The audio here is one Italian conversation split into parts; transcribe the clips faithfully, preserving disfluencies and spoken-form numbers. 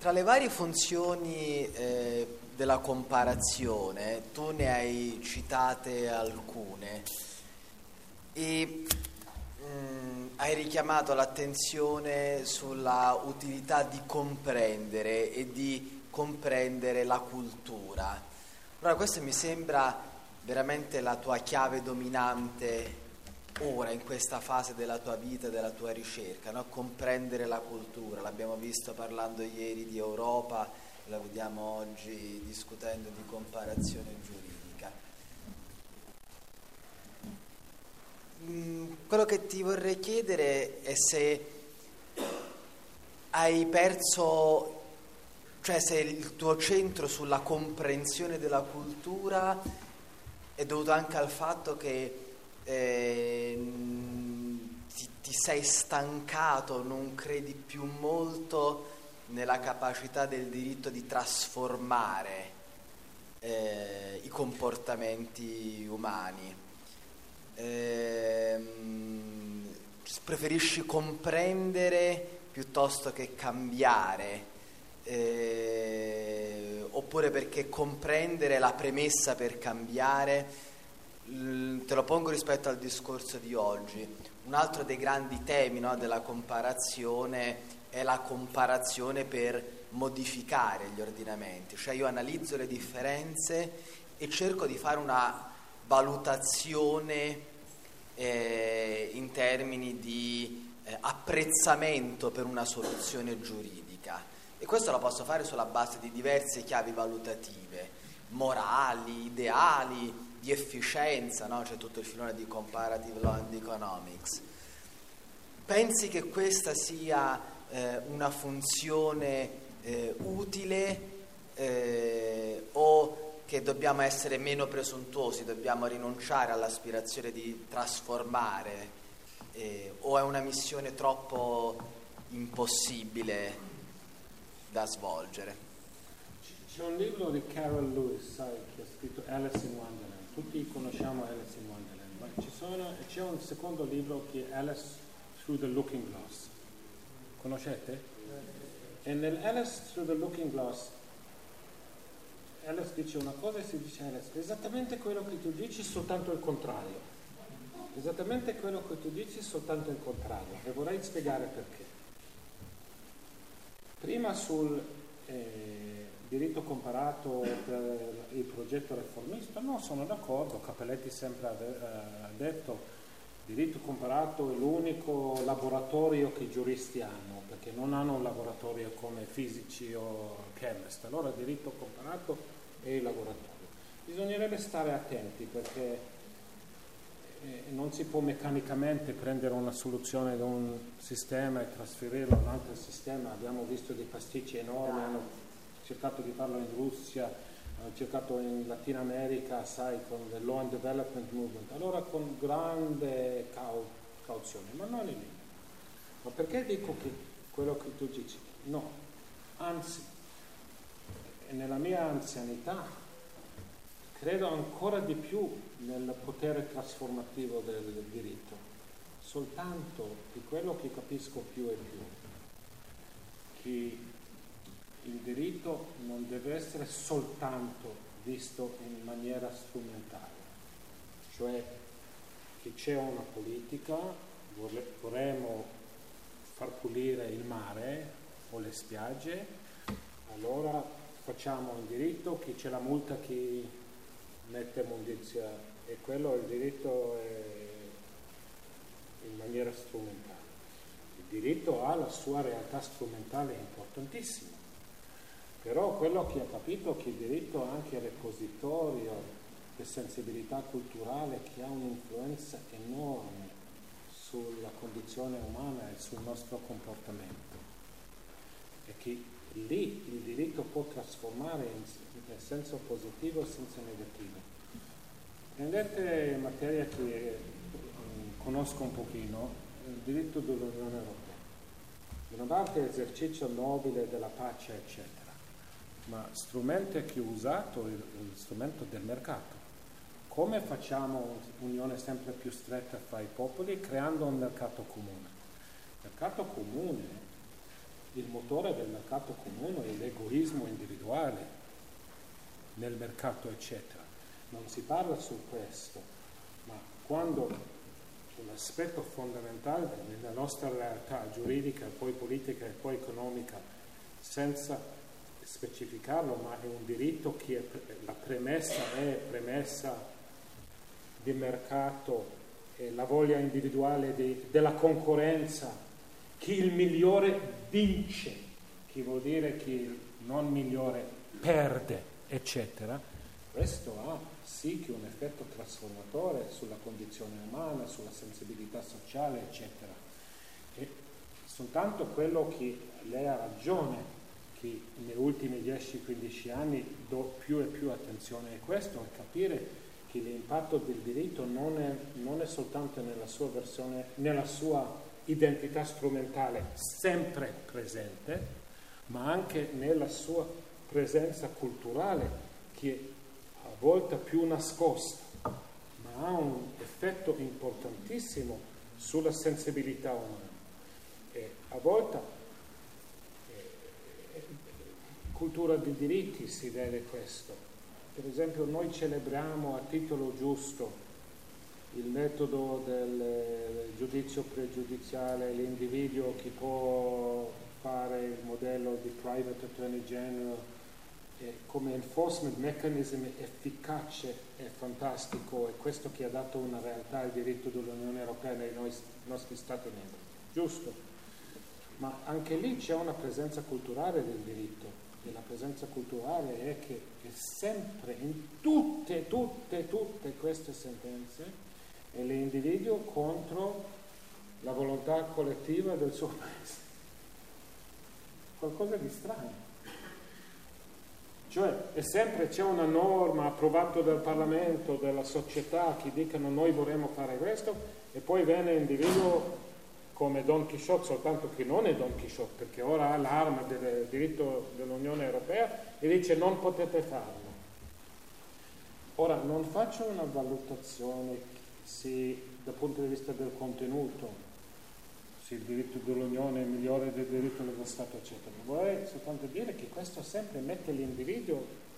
Tra le varie funzioni eh, della comparazione, tu ne hai citate alcune e mh, hai richiamato l'attenzione sulla utilità di comprendere e di comprendere la cultura. Allora, questa mi sembra veramente la tua chiave dominante ora, in questa fase della tua vita e della tua ricerca, no? Comprendere la cultura. L'abbiamo visto parlando ieri di Europa, la vediamo oggi discutendo di comparazione giuridica. Mm, quello che ti vorrei chiedere è se hai perso, cioè se il tuo centro sulla comprensione della cultura è dovuto anche al fatto che Eh, ti, ti sei stancato, non credi più molto nella capacità del diritto di trasformare eh, i comportamenti umani. Eh, preferisci comprendere piuttosto che cambiare, eh, oppure perché comprendere è la premessa per cambiare. Te lo pongo rispetto al discorso di oggi. Un altro dei grandi temi, no, della comparazione è la comparazione per modificare gli ordinamenti, cioè io analizzo le differenze e cerco di fare una valutazione eh, in termini di eh, apprezzamento per una soluzione giuridica, e questo lo posso fare sulla base di diverse chiavi valutative, morali, ideali, di efficienza, no? C'è tutto il filone di comparative law and economics. Pensi che questa sia eh, una funzione eh, utile eh, o che dobbiamo essere meno presuntuosi, dobbiamo rinunciare all'aspirazione di trasformare, eh, o è una missione troppo impossibile da svolgere? C'è un libro di Carol Lewis, sai, che ha scritto Alice in Wonderland. Tutti conosciamo Alice in Wonderland, ma ci sono, c'è un secondo libro che è Alice Through the Looking Glass. Conoscete? E nel Alice Through the Looking Glass Alice dice una cosa e si dice Alice, esattamente quello che tu dici, soltanto il contrario. Esattamente quello che tu dici, soltanto il contrario. E vorrei spiegare perché. Prima sul eh, diritto comparato per il progetto riformista, no, sono d'accordo. Cappelletti sempre ha detto diritto comparato è l'unico laboratorio che i giuristi hanno, perché non hanno un laboratorio come fisici o chemisti. Allora il diritto comparato è il laboratorio. Bisognerebbe stare attenti, perché eh, non si può meccanicamente prendere una soluzione di un sistema e trasferirla a un altro sistema. Abbiamo visto dei pasticci enormi, hanno cercato di farlo in Russia, hanno cercato in Latino America, sai, con il Law and Development Movement, allora con grande cau- cauzione, ma non è lì. Ma perché dico che quello che tu dici? No, anzi, nella mia anzianità credo ancora di più nel potere trasformativo del diritto, soltanto di quello che capisco più e più, che il diritto non deve essere soltanto visto in maniera strumentale, cioè che c'è una politica, vorremmo far pulire il mare o le spiagge, allora facciamo un diritto che c'è la multa che mette immondizia, e quello è il diritto in maniera strumentale. Il diritto ha la sua realtà strumentale importantissima. Però quello che ho capito è che il diritto è anche repositorio di sensibilità culturale che ha un'influenza enorme sulla condizione umana e sul nostro comportamento. E che lì il diritto può trasformare in, in senso positivo e senso negativo. Prendete materia che um, conosco un pochino, il diritto dell'Unione Europea. Da una parte esercizio nobile della pace, eccetera. Ma strumento che ho usato è lo strumento del mercato. Come facciamo un'unione sempre più stretta fra i popoli? Creando un mercato comune. Il mercato comune il motore del mercato comune è l'egoismo individuale nel mercato, eccetera. Non si parla su questo, ma quando un aspetto fondamentale nella nostra realtà giuridica, poi politica e poi economica, senza specificarlo, ma è un diritto che è, la premessa è premessa di mercato, e la voglia individuale di, della concorrenza, chi il migliore vince, chi vuol dire chi il non migliore perde, eccetera. Questo ha sì che un effetto trasformatore sulla condizione umana, sulla sensibilità sociale, eccetera. E soltanto quello che lei ha ragione, che negli ultimi dieci quindici anni do più e più attenzione a questo, è capire che l'impatto del diritto non è, non è soltanto nella sua versione, nella sua identità strumentale sempre presente, ma anche nella sua presenza culturale, che a volte più nascosta, ma ha un effetto importantissimo sulla sensibilità umana. E a volte eh, cultura dei diritti si vede questo. Per esempio noi celebriamo a titolo giusto il metodo del giudizio pregiudiziale, l'individuo che può fare il modello di private attorney general eh, come enforcement mechanism efficace e fantastico, è questo che ha dato una realtà al diritto dell'Unione Europea nei nostri Stati membri, giusto? Ma anche lì c'è una presenza culturale del diritto, e la presenza culturale è che è sempre in tutte, tutte, tutte queste sentenze è l'individuo contro la volontà collettiva del suo paese. Qualcosa di strano. Cioè, è sempre c'è una norma approvata dal Parlamento, dalla società, che dicono noi vorremmo fare questo, e poi viene l'individuo come Don Chisciotte, soltanto che non è Don Chisciotte, perché ora ha l'arma del diritto dell'Unione Europea e dice non potete farlo. Ora, non faccio una valutazione se dal punto di vista del contenuto, se il diritto dell'Unione è migliore del diritto dello Stato, eccetera. Vorrei soltanto dire che questo sempre mette l'individuo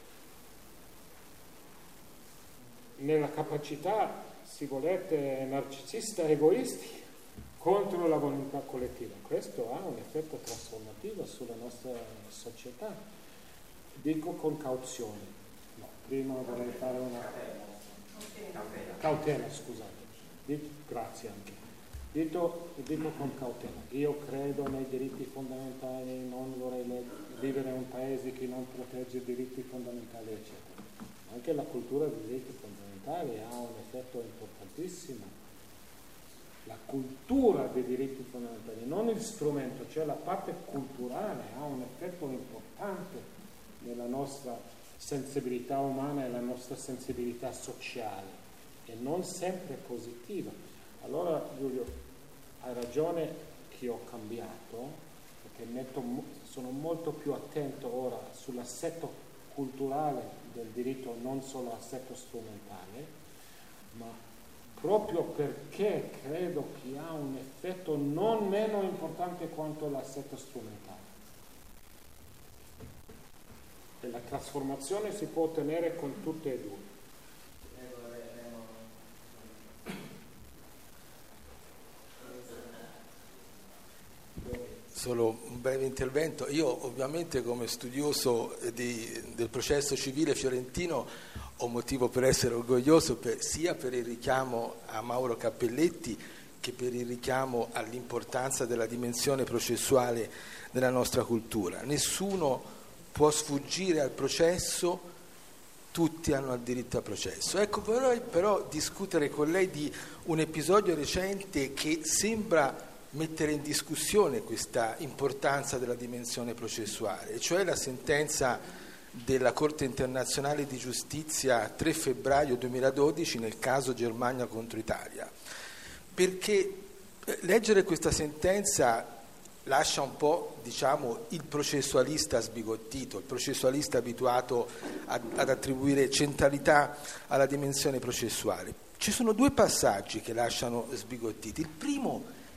nella capacità, se volete, narcisista, egoisti, contro la volontà collettiva. Questo ha un effetto trasformativo sulla nostra società. Dico con cauzione. No, prima vorrei fare una cautela, scusate. Dito, grazie anche. Dito, dico con cautela. Io credo nei diritti fondamentali, non vorrei vivere in un paese che non protegge i diritti fondamentali, eccetera. Anche la cultura dei diritti fondamentali ha un effetto importantissimo. La cultura dei diritti fondamentali, non il strumento, cioè la parte culturale ha un effetto importante nella nostra sensibilità umana e la nostra sensibilità sociale, e non sempre positiva. Allora, Giulio, hai ragione che ho cambiato, perché metto, sono molto più attento ora sull'assetto culturale del diritto, non solo l'assetto strumentale, ma proprio perché credo che ha un effetto non meno importante quanto l'assetto strumentale. E la trasformazione si può ottenere con tutte e due. Solo un breve intervento. Io ovviamente come studioso di, del processo civile fiorentino ho motivo per essere orgoglioso per, sia per il richiamo a Mauro Cappelletti che per il richiamo all'importanza della dimensione processuale della nostra cultura. Nessuno può sfuggire al processo, tutti hanno il diritto al processo. Ecco, vorrei però discutere con lei di un episodio recente che sembra mettere in discussione questa importanza della dimensione processuale, cioè la sentenza della Corte internazionale di giustizia tre febbraio duemiladodici nel caso Germania contro Italia, perché leggere questa sentenza lascia un po', diciamo, il processualista sbigottito, il processualista abituato ad, ad attribuire centralità alla dimensione processuale. Ci sono due passaggi che lasciano sbigottiti. Il primo è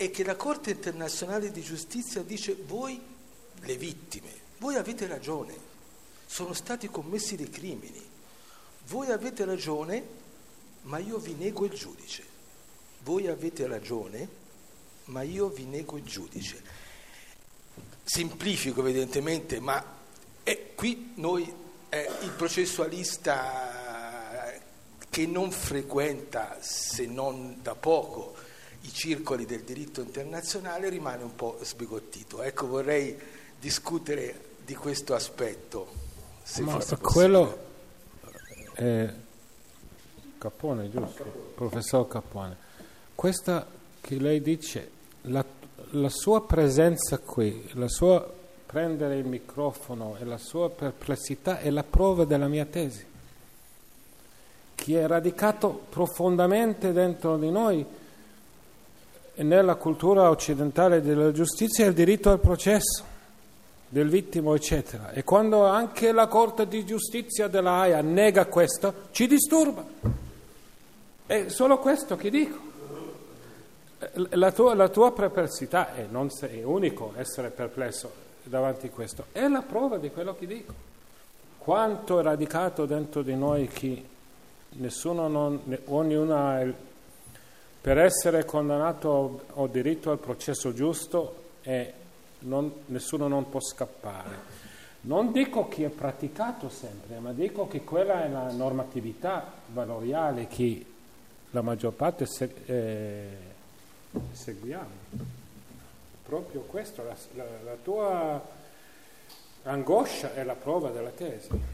e che la Corte internazionale di giustizia dice: voi, le vittime, voi avete ragione, sono stati commessi dei crimini, voi avete ragione, ma io vi nego il giudice. Voi avete ragione, ma io vi nego il giudice. Semplifico evidentemente, ma è qui noi, eh, il processualista che non frequenta, se non da poco, i circoli del diritto internazionale, rimane un po' sbigottito. Ecco, vorrei discutere di questo aspetto, se ma fosse quello è Capone, giusto? Professor Capone, questa che lei dice, la, la sua presenza qui, la sua prendere il microfono e la sua perplessità è la prova della mia tesi, che è radicato profondamente dentro di noi e nella cultura occidentale della giustizia, il diritto al processo del vittimo, eccetera. E quando anche la Corte di Giustizia della Haia nega questo, ci disturba. È solo questo che dico. La tua, la tua perplessità, e non sei unico essere perplesso davanti a questo, è la prova di quello che dico. Quanto è radicato dentro di noi che nessuno, non, ognuno ha il, per essere condannato al diritto al processo giusto e non, nessuno non può scappare. Non dico che è praticato sempre, ma dico che quella è la normatività valoriale che la maggior parte se, eh, seguiamo. Proprio questo, la, la, la tua angoscia è la prova della tesi.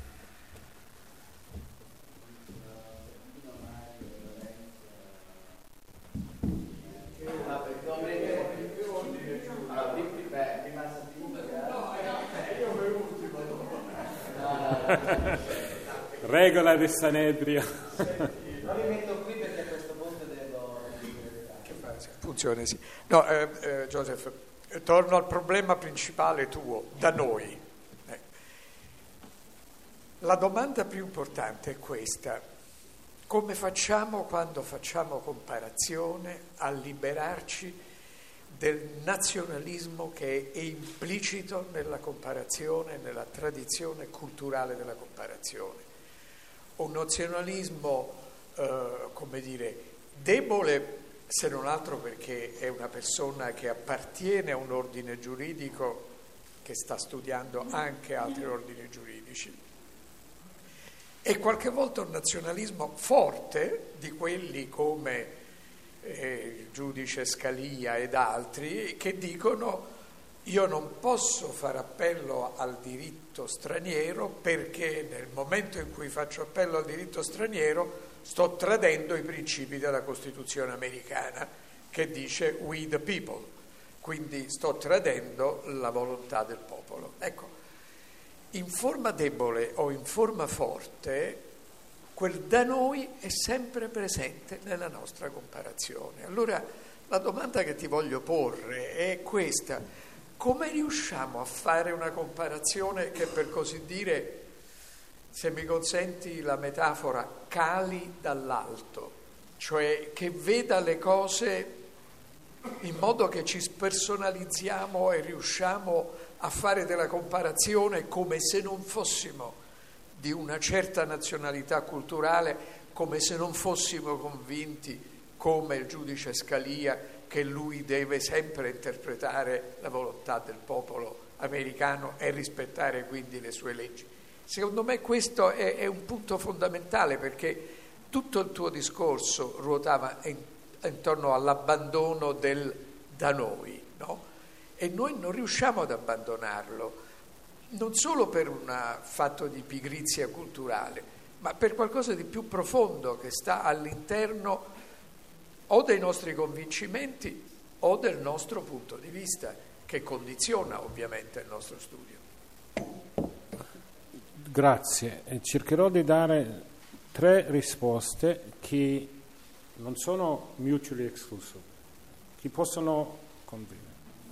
Regola di Sanedrio. Non mi metto qui perché a questo punto devo... Che fa? Funziona, sì. No, eh, eh, Joseph, eh, torno al problema principale tuo, da noi. Eh. La domanda più importante è questa: come facciamo, quando facciamo comparazione, a liberarci del nazionalismo che è implicito nella comparazione, nella tradizione culturale della comparazione? Un nazionalismo, eh, come dire, debole, se non altro perché è una persona che appartiene a un ordine giuridico che sta studiando anche altri ordini giuridici, e qualche volta un nazionalismo forte di quelli come eh, il giudice Scalia ed altri, che dicono: io non posso fare appello al diritto straniero perché nel momento in cui faccio appello al diritto straniero sto tradendo i principi della Costituzione americana, che dice we the people, quindi sto tradendo la volontà del popolo. Ecco, in forma debole o in forma forte, quel da noi è sempre presente nella nostra comparazione. Allora la domanda che ti voglio porre è questa: come riusciamo a fare una comparazione che, per così dire, se mi consenti la metafora, cali dall'alto, cioè che veda le cose in modo che ci spersonalizziamo e riusciamo a fare della comparazione come se non fossimo di una certa nazionalità culturale, come se non fossimo convinti, come il giudice Scalia, che lui deve sempre interpretare la volontà del popolo americano e rispettare quindi le sue leggi. Secondo me questo è, è un punto fondamentale, perché tutto il tuo discorso ruotava in, intorno all'abbandono del da noi, no? E noi non riusciamo ad abbandonarlo, non solo per un fatto di pigrizia culturale, ma per qualcosa di più profondo che sta all'interno o dei nostri convincimenti o del nostro punto di vista, che condiziona ovviamente il nostro studio. Grazie. Cercherò di dare tre risposte che non sono mutually exclusive, che possono convivere.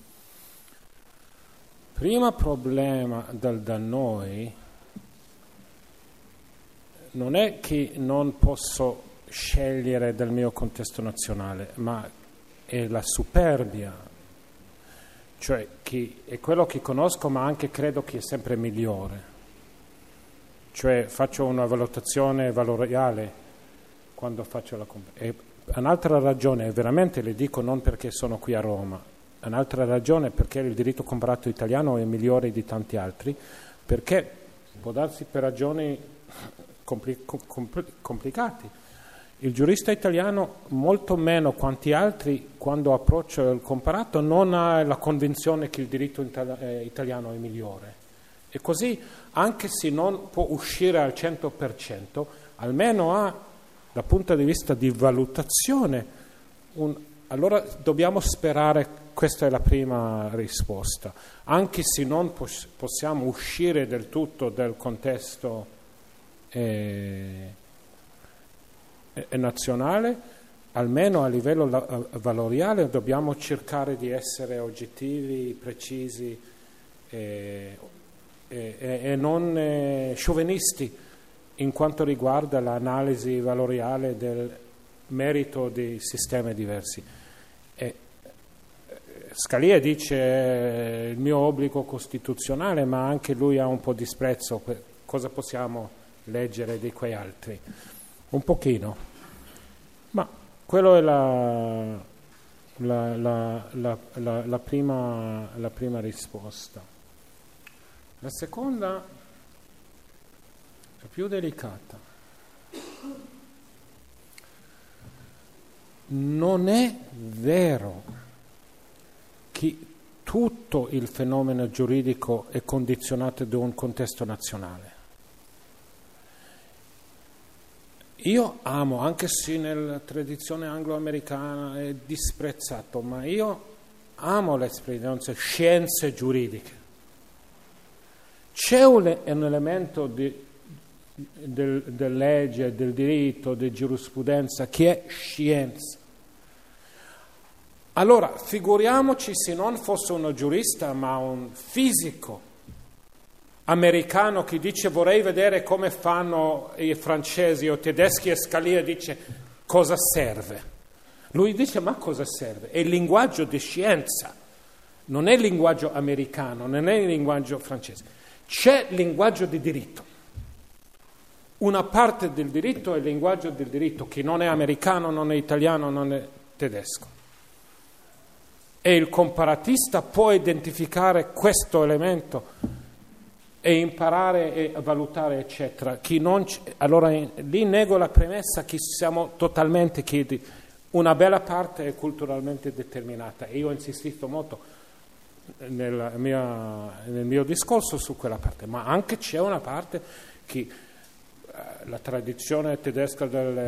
Primo problema del da noi non è che non posso scegliere del mio contesto nazionale, ma è la superbia, cioè chi è quello che conosco, ma anche credo che è sempre migliore. Cioè faccio una valutazione valoriale quando faccio la comparazione. Un'altra ragione, veramente le dico non perché sono qui a Roma, un'altra ragione perché il diritto comparato italiano è migliore di tanti altri, perché può darsi per ragioni compli- compl- complicate. Il giurista italiano, molto meno quanti altri, quando approccia il comparato, non ha la convinzione che il diritto itali- eh, italiano è migliore. E così, anche se non può uscire al cento per cento, almeno ha, dal punto di vista di valutazione, un, allora dobbiamo sperare, questa è la prima risposta, anche se non pos- possiamo uscire del tutto dal contesto eh, eh, nazionale, almeno a livello la- valoriale dobbiamo cercare di essere oggettivi, precisi eh, e, e, e non eh, sciovinisti in quanto riguarda l'analisi valoriale del merito di sistemi diversi. E Scalia dice eh, il mio obbligo costituzionale, ma anche lui ha un po' di disprezzo. Cosa possiamo leggere di quei altri? Un pochino. Ma quello è la, la, la, la, la, la, prima, la prima risposta. La seconda è più delicata. Non è vero che tutto il fenomeno giuridico è condizionato da un contesto nazionale. Io amo, anche se nella tradizione anglo-americana è disprezzato, ma io amo l'esperienza scienze giuridiche. C'è un, un elemento di Del, del legge, del diritto, di giurisprudenza che è scienza. Allora, figuriamoci se non fosse uno giurista, ma un fisico americano che dice vorrei vedere come fanno i francesi o tedeschi, e Scalia dice cosa serve. Lui dice ma cosa serve? È il linguaggio di scienza, non è il linguaggio americano, non è il linguaggio francese. C'è il linguaggio di diritto. Una parte del diritto è il linguaggio del diritto, che non è americano, non è italiano, non è tedesco. E il comparatista può identificare questo elemento e imparare e valutare, eccetera. Chi non c- allora lì nego la premessa che siamo totalmente chiedi. Una bella parte è culturalmente determinata, e io ho insistito molto nel mio, nel mio discorso su quella parte, ma anche c'è una parte che la tradizione tedesca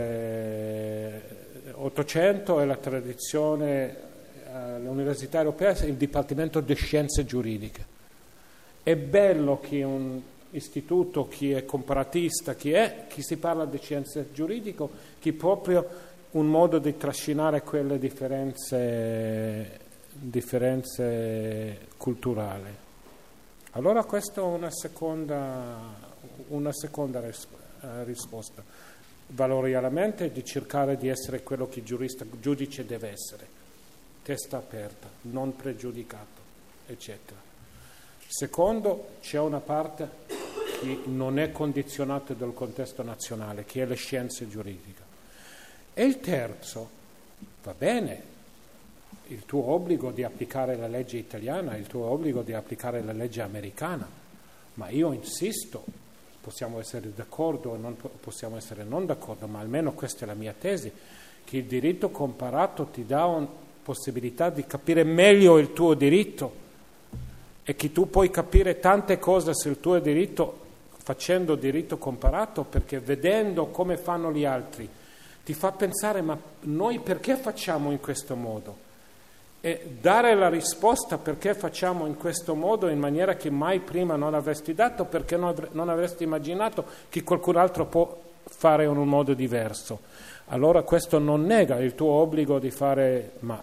dell'Ottocento e la tradizione all'Università Europea è il Dipartimento di Scienze Giuridiche. È bello che un istituto, chi è comparatista, chi è, chi si parla di scienze giuridiche, che è proprio un modo di trascinare quelle differenze, differenze culturali. Allora questa è una seconda, una seconda risposta. risposta valorialmente di cercare di essere quello che il giurista, giudice deve essere, testa aperta, non pregiudicato, eccetera. Secondo, c'è una parte che non è condizionata dal contesto nazionale, che è le scienze giuridiche. E il terzo, va bene, il tuo obbligo di applicare la legge italiana, il tuo obbligo di applicare la legge americana, ma io insisto, possiamo essere d'accordo o non possiamo essere non d'accordo, ma almeno questa è la mia tesi, che il diritto comparato ti dà una possibilità di capire meglio il tuo diritto, e che tu puoi capire tante cose sul tuo diritto facendo diritto comparato, perché vedendo come fanno gli altri ti fa pensare ma noi perché facciamo in questo modo? E dare la risposta perché facciamo in questo modo in maniera che mai prima non avresti dato, perché non, avre- non avresti immaginato che qualcun altro può fare in un modo diverso. Allora questo non nega il tuo obbligo di fare, ma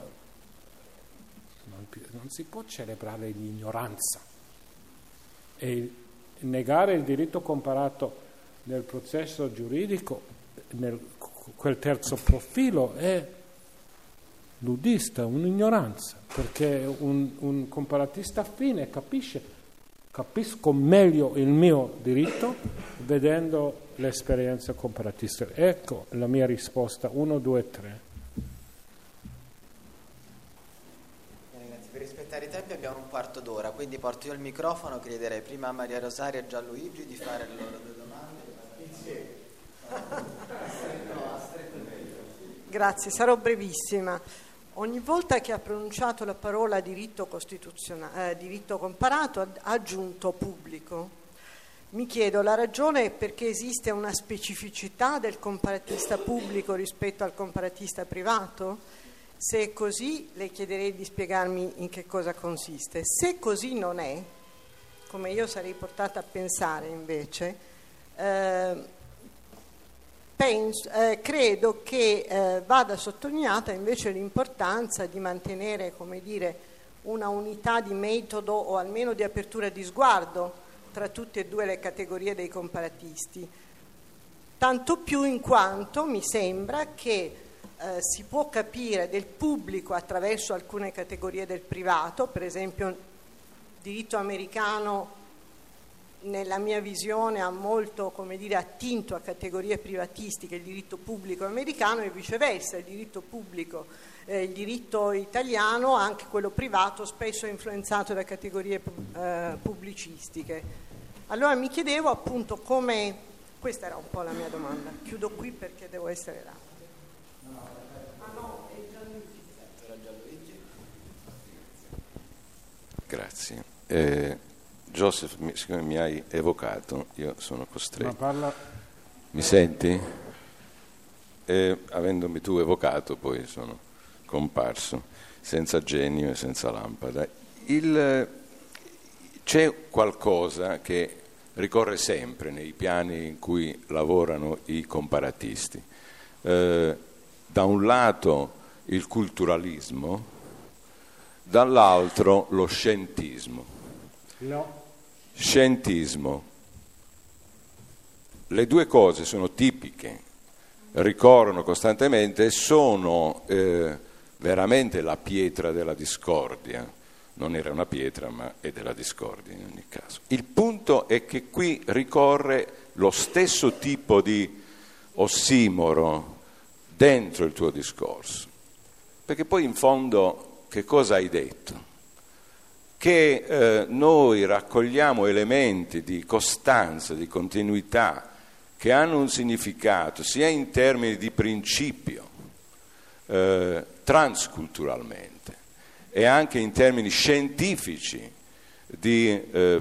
non, non si può celebrare l'ignoranza. E negare il diritto comparato nel processo giuridico, nel quel terzo profilo, è ludista, un'ignoranza, perché un, un comparatista affine capisce, capisco meglio il mio diritto vedendo l'esperienza comparatista. Ecco la mia risposta, uno, due, tre. Per rispettare i tempi abbiamo un quarto d'ora, quindi porto io il microfono, chiederei prima a Maria Rosaria e a Gianluigi di fare le loro due domande insieme. Grazie, sarò brevissima. Ogni volta che ha pronunciato la parola diritto costituzionale, eh, diritto comparato, ha aggiunto pubblico. Mi chiedo, la ragione è perché esiste una specificità del comparatista pubblico rispetto al comparatista privato? Se è così, le chiederei di spiegarmi in che cosa consiste. Se così non è, come io sarei portata a pensare invece, eh, penso, eh, credo che eh, vada sottolineata invece l'importanza di mantenere, come dire, una unità di metodo o almeno di apertura di sguardo tra tutte e due le categorie dei comparatisti. Tanto più in quanto mi sembra che Eh, si può capire del pubblico attraverso alcune categorie del privato, per esempio il diritto americano nella mia visione ha molto, come dire, attinto a categorie privatistiche, il diritto pubblico americano e viceversa, il diritto pubblico, eh, il diritto italiano, anche quello privato, spesso è influenzato da categorie eh, pubblicistiche. Allora mi chiedevo appunto come, questa era un po' la mia domanda, chiudo qui perché devo essere rapida. Grazie. Eh, Joseph, mi, siccome mi hai evocato, io sono costretto. Ma parla... Mi senti? Eh, avendomi tu evocato, poi sono comparso, senza genio e senza lampada. Il, c'è qualcosa che ricorre sempre nei piani in cui lavorano i comparatisti. Eh, da un lato il culturalismo, dall'altro lo scientismo. No. Scientismo. Le due cose sono tipiche, ricorrono costantemente e sono eh, veramente la pietra della discordia. Non era una pietra, ma è della discordia in ogni caso. Il punto è che qui ricorre lo stesso tipo di ossimoro dentro il tuo discorso, perché poi in fondo che cosa hai detto? Che eh, noi raccogliamo elementi di costanza, di continuità, che hanno un significato sia in termini di principio, eh, transculturalmente, e anche in termini scientifici, di eh,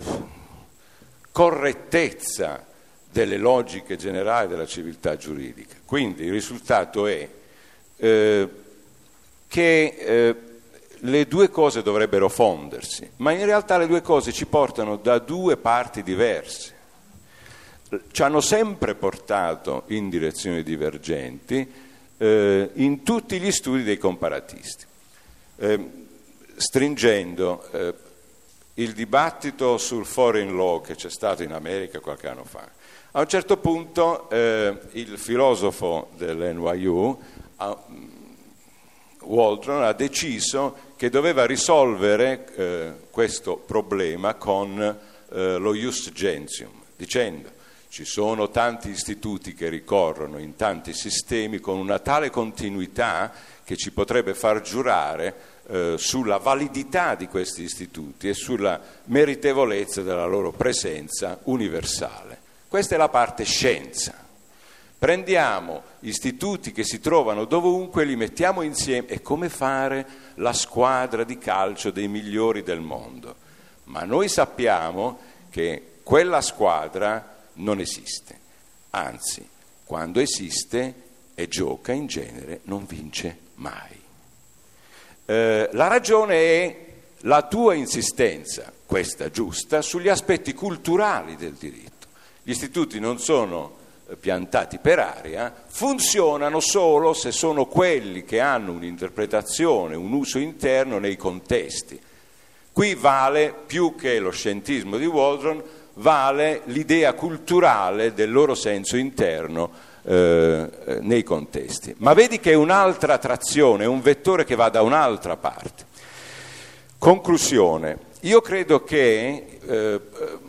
correttezza delle logiche generali della civiltà giuridica. Quindi il risultato è eh, che eh, le due cose dovrebbero fondersi, ma in realtà le due cose ci portano da due parti diverse. Ci hanno sempre portato in direzioni divergenti eh, in tutti gli studi dei comparatisti. Eh, stringendo eh, il dibattito sul foreign law che c'è stato in America qualche anno fa, a un certo punto eh, il filosofo dell'N Y U, uh, Waldron, ha deciso che doveva risolvere eh, questo problema con eh, lo ius gentium, dicendo: ci sono tanti istituti che ricorrono in tanti sistemi con una tale continuità che ci potrebbe far giurare eh, sulla validità di questi istituti e sulla meritevolezza della loro presenza universale. Questa è la parte scienza. Prendiamo istituti che si trovano dovunque, li mettiamo insieme, è come fare la squadra di calcio dei migliori del mondo. Ma noi sappiamo che quella squadra non esiste, anzi, quando esiste e gioca in genere non vince mai. Eh, la ragione è la tua insistenza, questa giusta, sugli aspetti culturali del diritto. Gli istituti non sono piantati per aria, funzionano solo se sono quelli che hanno un'interpretazione, un uso interno nei contesti. Qui vale più che lo scientismo di Waldron, vale l'idea culturale del loro senso interno eh, nei contesti. Ma vedi che è un'altra trazione, è un vettore che va da un'altra parte. Conclusione, io credo che, eh,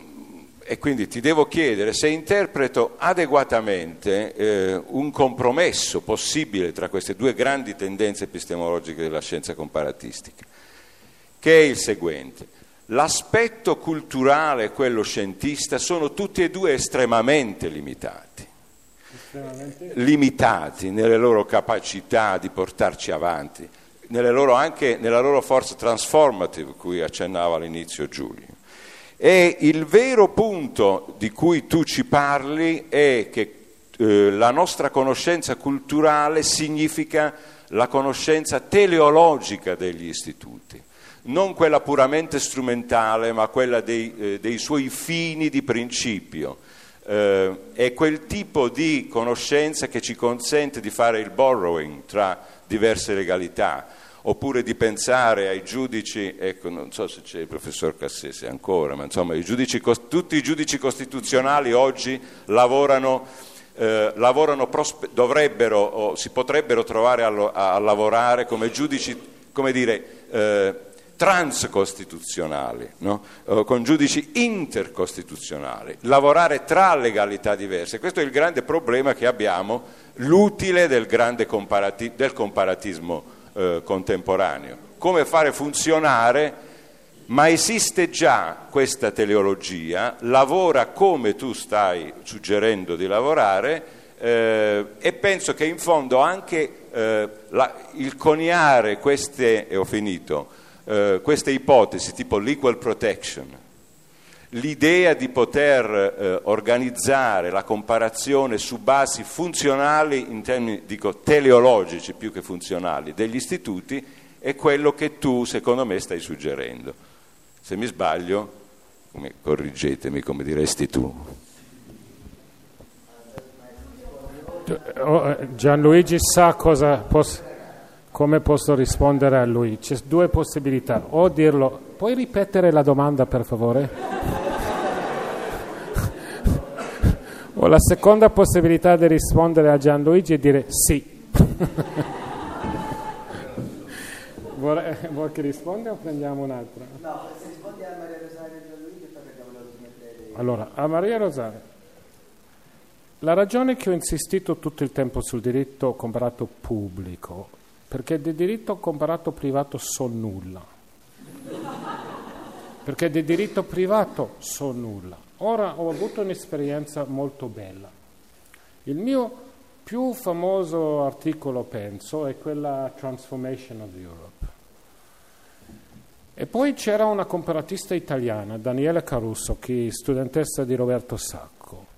e quindi ti devo chiedere se interpreto adeguatamente eh, un compromesso possibile tra queste due grandi tendenze epistemologiche della scienza comparatistica, che è il seguente. L'aspetto culturale e quello scientista sono tutti e due estremamente limitati, estremamente limitati nelle loro capacità di portarci avanti, nelle loro, anche nella loro forza transformative, cui accennava all'inizio Giulio. E il vero punto di cui tu ci parli è che eh, la nostra conoscenza culturale significa la conoscenza teleologica degli istituti, non quella puramente strumentale, ma quella dei, eh, dei suoi fini di principio. Eh, è quel tipo di conoscenza che ci consente di fare il borrowing tra diverse legalità, oppure di pensare ai giudici, ecco, non so se c'è il professor Cassese ancora, ma insomma i giudici, tutti i giudici costituzionali oggi lavorano, eh, lavorano prospe- dovrebbero o si potrebbero trovare a, lo- a lavorare come giudici, come dire, eh, transcostituzionali, no? eh, con giudici intercostituzionali, lavorare tra legalità diverse. Questo è il grande problema che abbiamo, l'utile del grande comparati- del comparatismo eh, contemporaneo. Come fare funzionare, ma esiste già questa teleologia, lavora come tu stai suggerendo di lavorare, eh, e penso che in fondo anche eh, la, il coniare queste, e ho finito, Uh, queste ipotesi tipo l'equal protection, l'idea di poter uh, organizzare la comparazione su basi funzionali, in termini dico teleologici più che funzionali, degli istituti, è quello che tu secondo me stai suggerendo. Se mi sbaglio, come, correggetemi come diresti tu. Gianluigi sa cosa posso... Come posso rispondere a lui? C'è due possibilità, o dirlo, puoi ripetere la domanda per favore? O la seconda possibilità di rispondere a Gianluigi è dire sì. Vuoi, vuoi che risponda o prendiamo un'altra? No, se rispondi a Maria Rosaria e Gianluigi poi prendiamo le ultime tre. Allora, a Maria Rosaria. La ragione che ho insistito tutto il tempo sul diritto comparato pubblico, perché di diritto comparato privato so nulla, perché di diritto privato so nulla. Ora ho avuto un'esperienza molto bella. Il mio più famoso articolo, penso, è quella Transformation of Europe. E poi c'era una comparatista italiana, Daniela Caruso, che è studentessa di Roberto Sacco.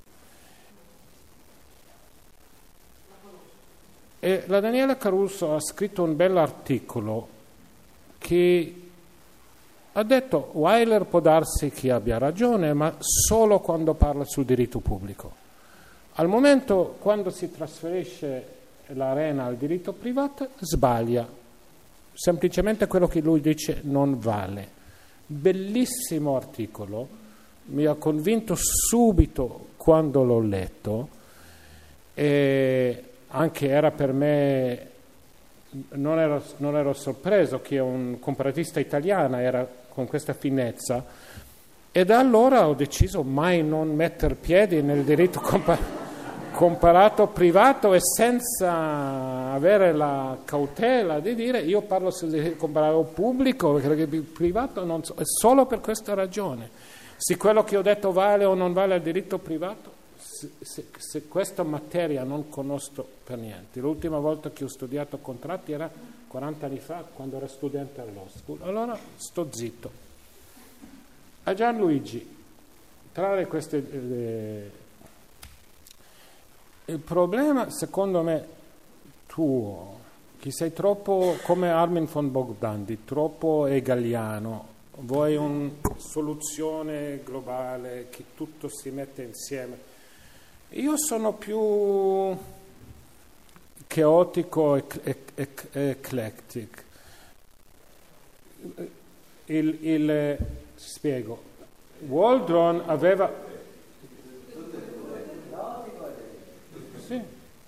E la Daniela Caruso ha scritto un bell'articolo che ha detto Weiler può darsi che abbia ragione, ma solo quando parla sul diritto pubblico. Al momento, quando si trasferisce l'arena al diritto privato, sbaglia. Semplicemente quello che lui dice non vale. Bellissimo articolo, mi ha convinto subito quando l'ho letto, e anche era per me, non ero, non ero sorpreso che un comparatista italiana era con questa finezza, e da allora ho deciso mai non mettere piedi nel diritto compa- comparato privato, e senza avere la cautela di dire io parlo sul diritto comparato pubblico, perché il privato non so, è solo per questa ragione. Se quello che ho detto vale o non vale al diritto privato, Se, se, se questa materia non conosco per niente. L'ultima volta che ho studiato contratti era quaranta anni fa, quando ero studente all'Law School, allora sto zitto. A Gianluigi, tra queste eh, il problema secondo me tuo, che sei troppo come Armin von Bogdandi, troppo hegeliano, vuoi una soluzione globale che tutto si mette insieme. Io sono più caotico e eclectic. Il, il, spiego. Waldron aveva... Sì,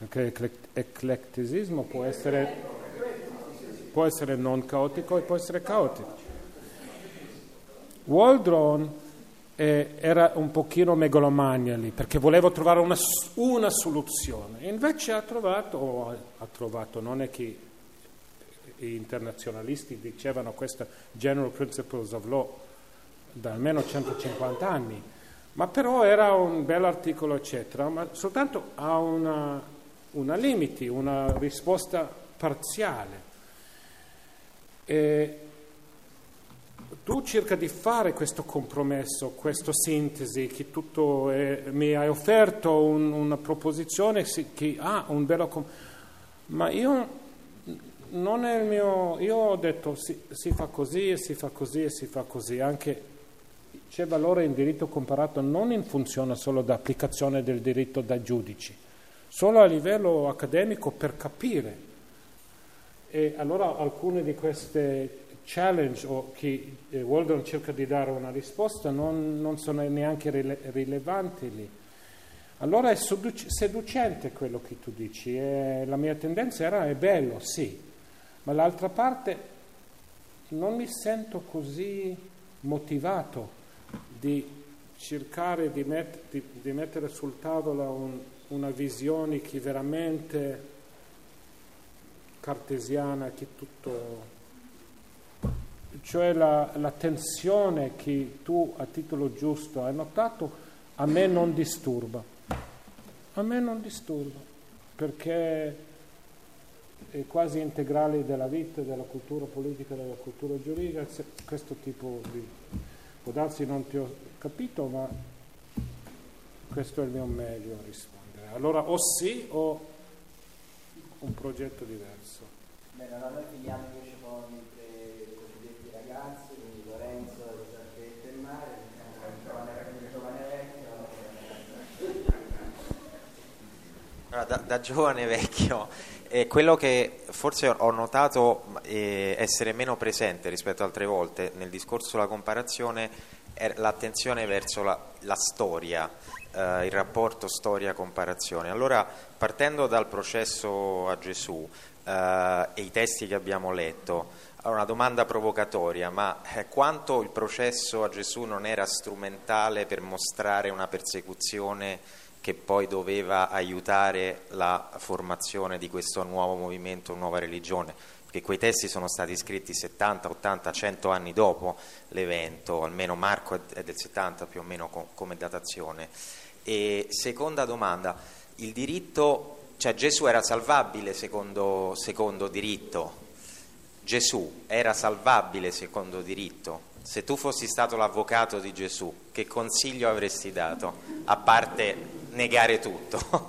perché ecletticismo può essere, può essere non caotico e può essere caotico. Waldron eh, era un pochino megalomania lì, perché voleva trovare una, una soluzione, invece ha trovato, o ha, ha trovato, non è che gli internazionalisti dicevano questa General Principles of Law da almeno centocinquanta anni, ma però era un bel articolo eccetera, ma soltanto ha una, una limiti, una risposta parziale. E tu cerca di fare questo compromesso, questa sintesi, che tutto è, mi hai offerto un, una proposizione che ha un bello com- ma io non è il mio, io ho detto si, si fa così e si fa così e si fa così, anche c'è valore in diritto comparato non in funzione solo da applicazione del diritto da giudici, solo a livello accademico per capire. E allora alcune di queste challenge o che eh, Waldron cerca di dare una risposta non, non sono neanche rile- rilevanti lì. Allora è seduc- seducente quello che tu dici, e la mia tendenza era è bello, sì, ma l'altra parte non mi sento così motivato di cercare di, met- di, di mettere sul tavolo un, una visione che veramente cartesiana, che tutto, cioè la, la tensione che tu a titolo giusto hai notato, a me non disturba, a me non disturba, perché è quasi integrale della vita, della cultura politica, della cultura giuridica, questo tipo di... può darsi non ti ho capito, ma questo è il mio meglio a rispondere. Allora o sì o un progetto diverso. Bene, allora noi finiamo invece con i tre cosiddetti ragazzi, quindi Lorenzo, Elisabetta e Mare, il giovane, il giovane vecchio. Allora, da, da giovane vecchio, eh, quello che forse ho notato eh, essere meno presente rispetto a altre volte nel discorso sulla comparazione è l'attenzione verso la, la storia, eh, il rapporto storia-comparazione. Allora, partendo dal processo a Gesù eh, e i testi che abbiamo letto, allora, una domanda provocatoria, ma eh, quanto il processo a Gesù non era strumentale per mostrare una persecuzione che poi doveva aiutare la formazione di questo nuovo movimento, nuova religione, perché quei testi sono stati scritti settanta, ottanta, cento anni dopo l'evento, almeno Marco è del settanta più o meno come datazione. E seconda domanda, il diritto, cioè Gesù era salvabile secondo, secondo diritto? Gesù era salvabile secondo diritto? Se tu fossi stato l'avvocato di Gesù, che consiglio avresti dato? A parte negare tutto.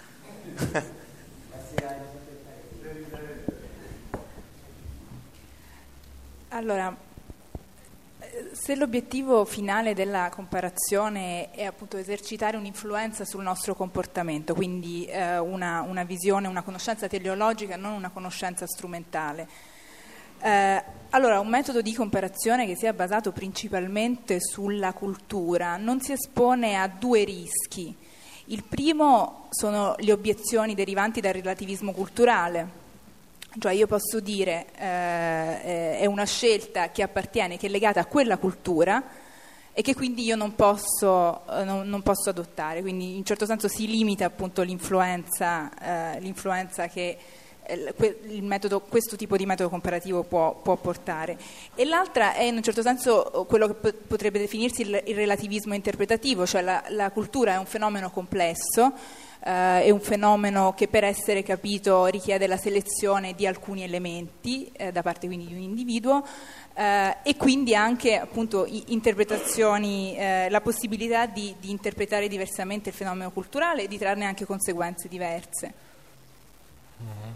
Allora, se l'obiettivo finale della comparazione è appunto esercitare un'influenza sul nostro comportamento, quindi eh, una, una visione, una conoscenza teleologica, non una conoscenza strumentale, Eh, allora un metodo di comparazione che sia basato principalmente sulla cultura non si espone a due rischi. Il primo sono le obiezioni derivanti dal relativismo culturale, cioè io posso dire eh, è una scelta che appartiene, che è legata a quella cultura e che quindi io non posso, eh, non, non posso adottare, quindi in un certo senso si limita appunto l'influenza, eh, l'influenza che il metodo, questo tipo di metodo comparativo può, può portare. E l'altra è in un certo senso quello che potrebbe definirsi il, il relativismo interpretativo, cioè la, la cultura è un fenomeno complesso, eh, è un fenomeno che per essere capito richiede la selezione di alcuni elementi eh, da parte quindi di un individuo eh, e quindi anche appunto interpretazioni, eh, la possibilità di, di interpretare diversamente il fenomeno culturale e di trarne anche conseguenze diverse. Mm-hmm.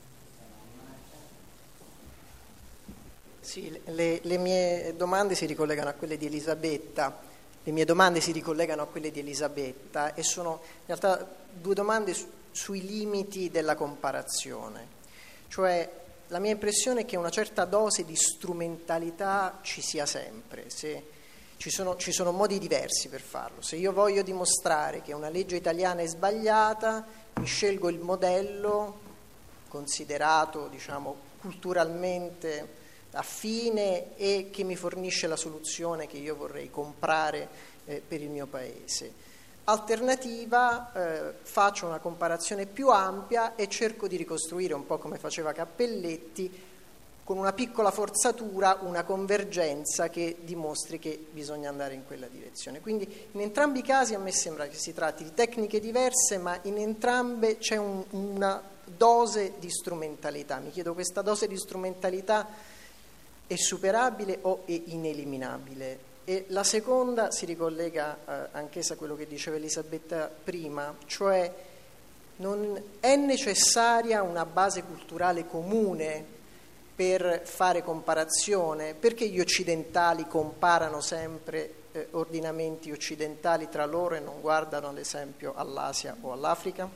Sì, le, le mie domande si ricollegano a quelle di Elisabetta, le mie domande si ricollegano a quelle di Elisabetta e sono in realtà due domande su, sui limiti della comparazione. Cioè la mia impressione è che una certa dose di strumentalità ci sia sempre, se ci sono, ci sono modi diversi per farlo. Se io voglio dimostrare che una legge italiana è sbagliata, mi scelgo il modello considerato, diciamo, culturalmente affine e che mi fornisce la soluzione che io vorrei comprare eh, per il mio paese. Alternativa, eh, faccio una comparazione più ampia e cerco di ricostruire, un po' come faceva Cappelletti, con una piccola forzatura, una convergenza che dimostri che bisogna andare in quella direzione. Quindi in entrambi i casi a me sembra che si tratti di tecniche diverse, ma in entrambe c'è un, una dose di strumentalità. Mi chiedo, questa dose di strumentalità è superabile o è ineliminabile? E la seconda si ricollega eh, anch'essa a quello che diceva Elisabetta prima, cioè non è necessaria una base culturale comune per fare comparazione, perché gli occidentali comparano sempre eh, ordinamenti occidentali tra loro e non guardano ad esempio all'Asia o all'Africa?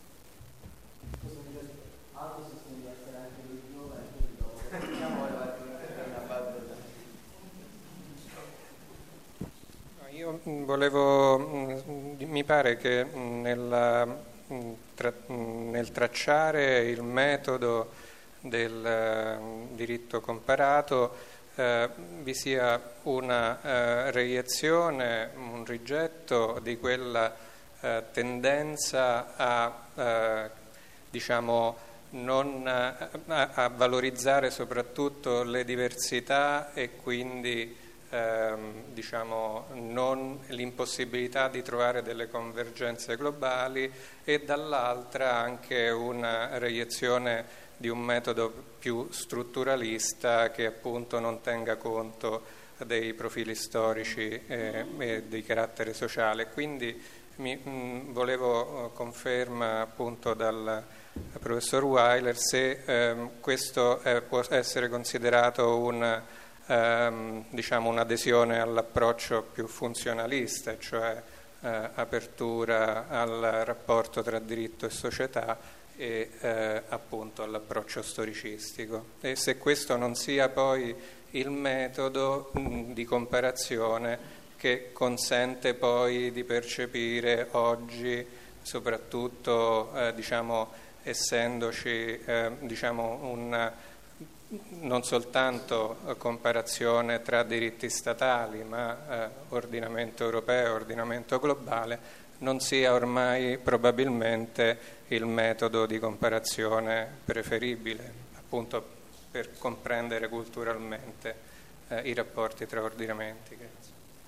Io volevo, mi pare che nel, nel tracciare il metodo del uh, diritto comparato uh, vi sia una uh, reiezione, un rigetto di quella uh, tendenza a uh, diciamo non a, a valorizzare soprattutto le diversità e quindi ehm, diciamo non l'impossibilità di trovare delle convergenze globali, e dall'altra anche una reiezione di un metodo più strutturalista che appunto non tenga conto dei profili storici eh, e di carattere sociale. Quindi mi, mh, volevo conferma appunto dal professor Weiler se ehm, questo eh, può essere considerato un, ehm, diciamo un'adesione all'approccio più funzionalista, cioè eh, apertura al rapporto tra diritto e società, e eh, appunto all'approccio storicistico, e se questo non sia poi il metodo mh, di comparazione che consente poi di percepire oggi, soprattutto eh, diciamo essendoci eh, diciamo una non soltanto comparazione tra diritti statali, ma eh, ordinamento europeo, ordinamento globale, non sia ormai probabilmente il metodo di comparazione preferibile, appunto per comprendere culturalmente eh, i rapporti tra ordinamenti. Grazie.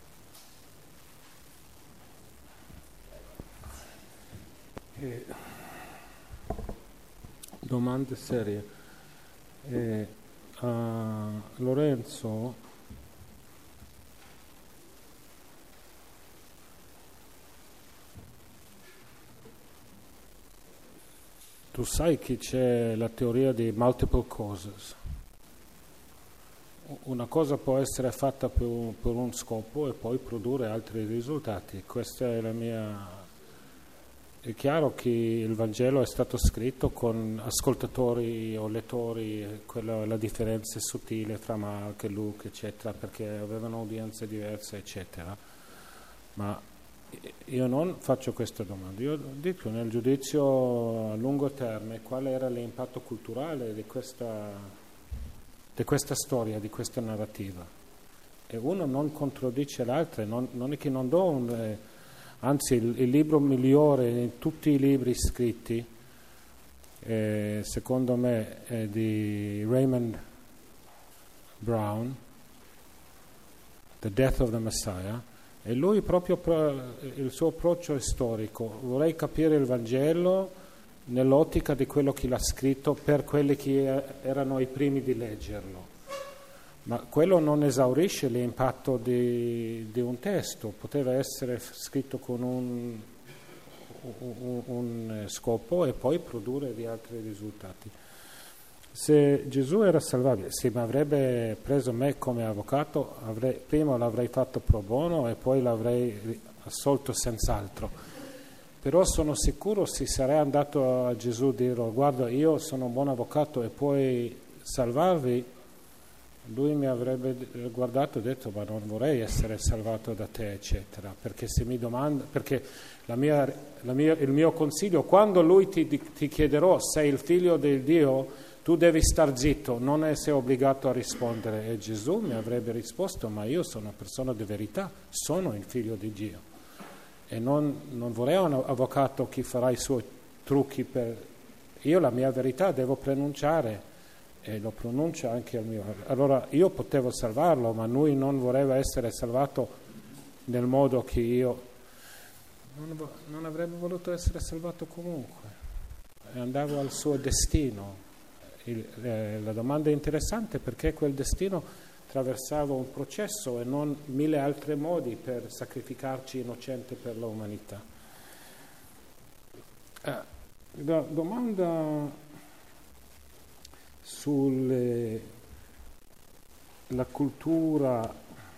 Eh, domande serie. Eh, a Lorenzo, tu sai che c'è la teoria di multiple causes. Una cosa può essere fatta per un, per un scopo e poi produrre altri risultati. Questa è la mia... È chiaro che il Vangelo è stato scritto con ascoltatori o lettori, quella, la differenza è sottile fra Marco e Luca, eccetera, perché avevano udienze diverse, eccetera. Ma io non faccio questa domanda, io dico nel giudizio a lungo termine qual era l'impatto culturale di questa, di questa storia, di questa narrativa. E uno non contraddice l'altro, non, non è che non do un... Eh, anzi il, il libro migliore in tutti i libri scritti eh, secondo me è di Raymond Brown, The Death of the Messiah, e lui proprio il suo approccio è storico. Vorrei capire il Vangelo nell'ottica di quello che l'ha scritto per quelli che erano i primi di leggerlo. Ma quello non esaurisce l'impatto di, di un testo, poteva essere scritto con un, un, un scopo e poi produrre di altri risultati. Se Gesù era salvabile, se mi avrebbe preso me come avvocato, avrei, prima l'avrei fatto pro bono e poi l'avrei assolto senz'altro. Però sono sicuro se sarei andato a Gesù e dire guarda io sono un buon avvocato e puoi salvarvi, lui mi avrebbe guardato e detto ma non vorrei essere salvato da te, eccetera, perché se mi domanda, perché la mia, la mia, il mio consiglio, quando lui ti, ti chiederò sei il figlio del Dio, tu devi star zitto, non essere obbligato a rispondere. E Gesù mi avrebbe risposto ma io sono una persona di verità, sono il figlio di Dio e non, non vorrei un avvocato che farà i suoi trucchi per... Io la mia verità devo pronunciare e lo pronuncia anche il mio. Allora io potevo salvarlo, ma lui non voleva essere salvato nel modo che io non, non avrebbe voluto essere salvato comunque. E andavo al suo destino. Il, eh, la domanda è interessante perché quel destino attraversava un processo e non mille altri modi per sacrificarci innocente per l'umanità. Eh, la domanda sulla cultura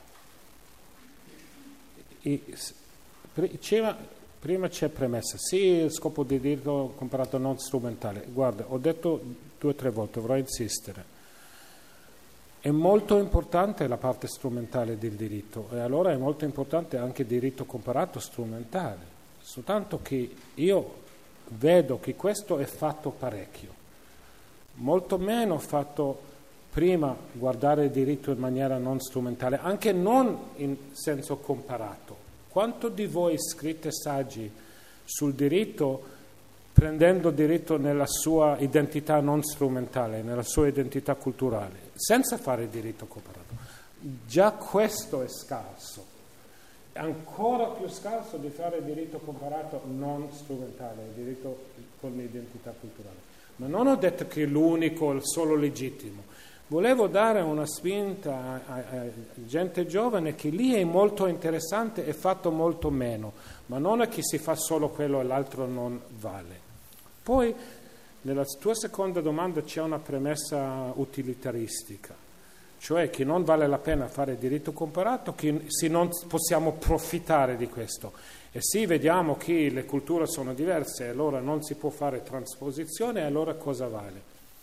e, c'era, prima c'è premessa, sì, il scopo di diritto comparato non strumentale. Guarda, ho detto due o tre volte, vorrei insistere, è molto importante la parte strumentale del diritto e allora è molto importante anche il diritto comparato strumentale, soltanto che io vedo che questo è fatto parecchio. Molto meno fatto prima guardare il diritto in maniera non strumentale, anche non in senso comparato. Quanto di voi scritte saggi sul diritto prendendo il diritto nella sua identità non strumentale, nella sua identità culturale, senza fare il diritto comparato? Già questo è scarso. È ancora più scarso di fare il diritto comparato non strumentale, il diritto con l'identità culturale. Ma non ho detto che è l'unico, il solo legittimo. Volevo dare una spinta a, a, a gente giovane che lì è molto interessante e fatto molto meno, ma non è che si fa solo quello e l'altro non vale. Poi, nella tua seconda domanda c'è una premessa utilitaristica, cioè che non vale la pena fare diritto comparato che se non possiamo profittare di questo. E sì, vediamo che le culture sono diverse, allora non si può fare trasposizione, allora cosa vale?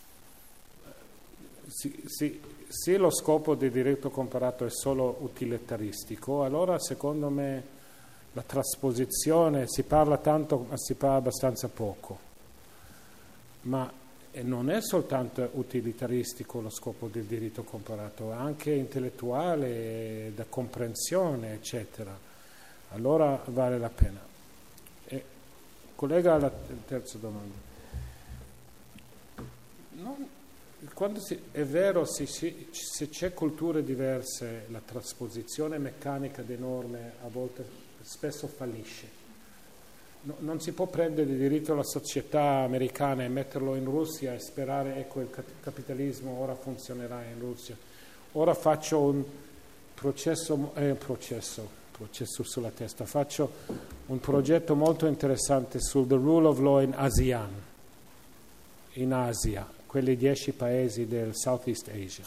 Se, se, se lo scopo del diritto comparato è solo utilitaristico, allora secondo me la trasposizione si parla tanto, ma si parla abbastanza poco. Ma non è soltanto utilitaristico lo scopo del diritto comparato, è anche intellettuale, da comprensione, eccetera. Allora vale la pena. E, collega alla terza domanda. Non, quando si, è vero, se, se, se c'è culture diverse, la trasposizione meccanica di norme a volte spesso fallisce. No, non si può prendere il diritto alla società americana e metterlo in Russia e sperare, ecco, il capitalismo ora funzionerà in Russia. Ora faccio un processo, eh, un processo processo sulla testa, faccio un progetto molto interessante sul the rule of law in ASEAN, in Asia, quelli dieci paesi del Southeast Asia.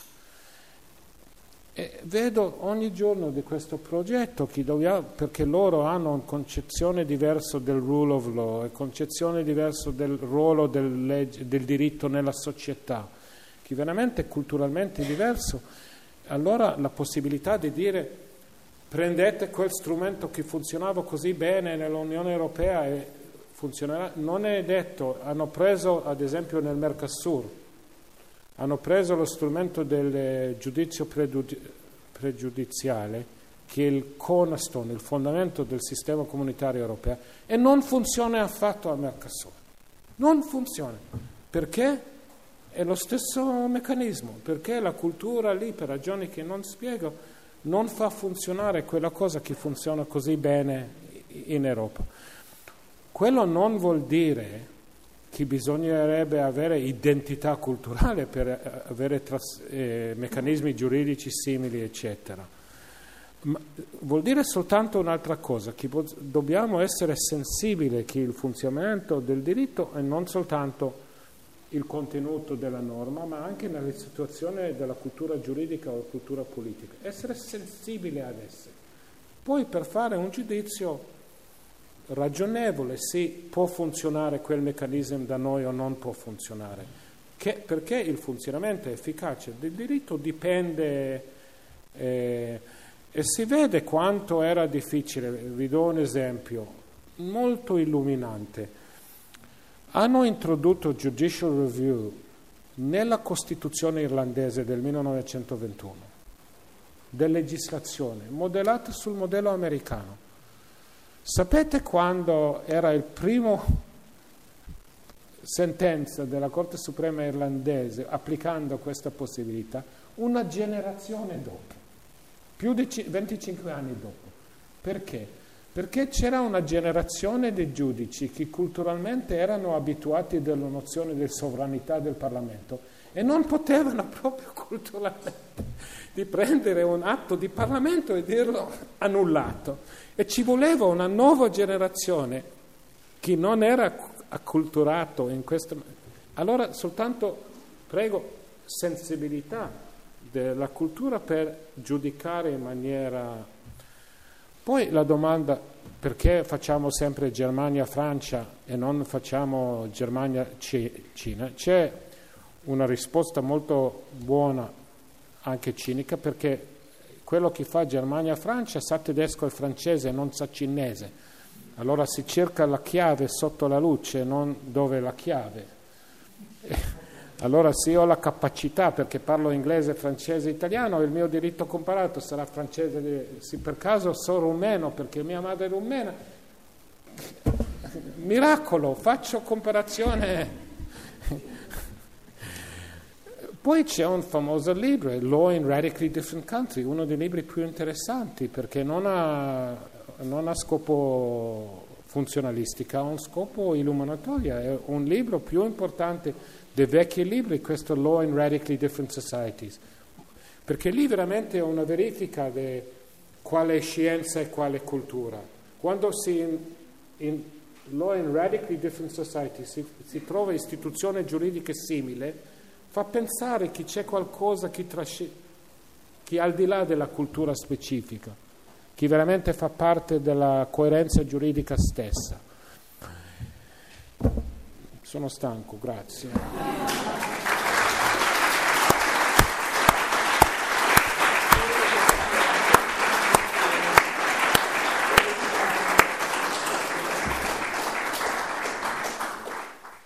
E vedo ogni giorno di questo progetto che dobbiamo, perché loro hanno una concezione diversa del rule of law, una concezione diversa del ruolo del, legge, del diritto nella società, che veramente è culturalmente diverso. Allora la possibilità di dire prendete quel strumento che funzionava così bene nell'Unione Europea e funzionerà, non è detto. Hanno preso ad esempio nel Mercosur, hanno preso lo strumento del giudizio pregiudiziale che è il cornerstone, il fondamento del sistema comunitario europeo, e non funziona affatto al Mercosur, non funziona. Perché? È lo stesso meccanismo, perché la cultura lì, per ragioni che non spiego, non fa funzionare quella cosa che funziona così bene in Europa. Quello non vuol dire che bisognerebbe avere identità culturale per avere tras- eh, meccanismi giuridici simili, eccetera. Ma vuol dire soltanto un'altra cosa, che bo- dobbiamo essere sensibili che il funzionamento del diritto è non soltanto il contenuto della norma, ma anche nella situazione della cultura giuridica o cultura politica. Essere sensibile ad esse. Poi per fare un giudizio ragionevole se può funzionare quel meccanismo da noi o non può funzionare. che, perché il funzionamento efficace del diritto dipende eh, e si vede quanto era difficile. Vi do un esempio molto illuminante. Hanno introdotto judicial review nella Costituzione irlandese del millenovecentoventuno, della legislazione modellata sul modello americano. Sapete quando era il primo sentenza della Corte Suprema irlandese applicando questa possibilità? Una generazione dopo, più di venticinque anni dopo. Perché? Perché c'era una generazione di giudici che culturalmente erano abituati alla nozione di sovranità del Parlamento e non potevano proprio culturalmente di prendere un atto di Parlamento e dirlo annullato. E ci voleva una nuova generazione che non era acculturato in questo. Allora soltanto, prego, sensibilità della cultura per giudicare in maniera. Poi la domanda, perché facciamo sempre Germania-Francia e non facciamo Germania-Cina? C'è una risposta molto buona, anche cinica, perché quello che fa Germania-Francia sa tedesco e francese, non sa cinese. Allora si cerca la chiave sotto la luce, non dove è la chiave. Allora se ho la capacità, perché parlo inglese, francese e italiano, il mio diritto comparato sarà francese. Se per caso sono rumeno, perché mia madre è rumena, miracolo, faccio comparazione. Poi c'è un famoso libro, Law in Radically Different Country, uno dei libri più interessanti, perché non ha, non ha scopo funzionalistico, ha un scopo illuminatorio. È un libro più importante dei vecchi libri, questo Law in Radically Different Societies, perché lì veramente è una verifica di quale è scienza e quale cultura. Quando si in, in Law in Radically Different Societies si, si trova istituzione giuridica simile, fa pensare che c'è qualcosa che, trasci- che al di là della cultura specifica, che veramente fa parte della coerenza giuridica stessa. Sono stanco, grazie.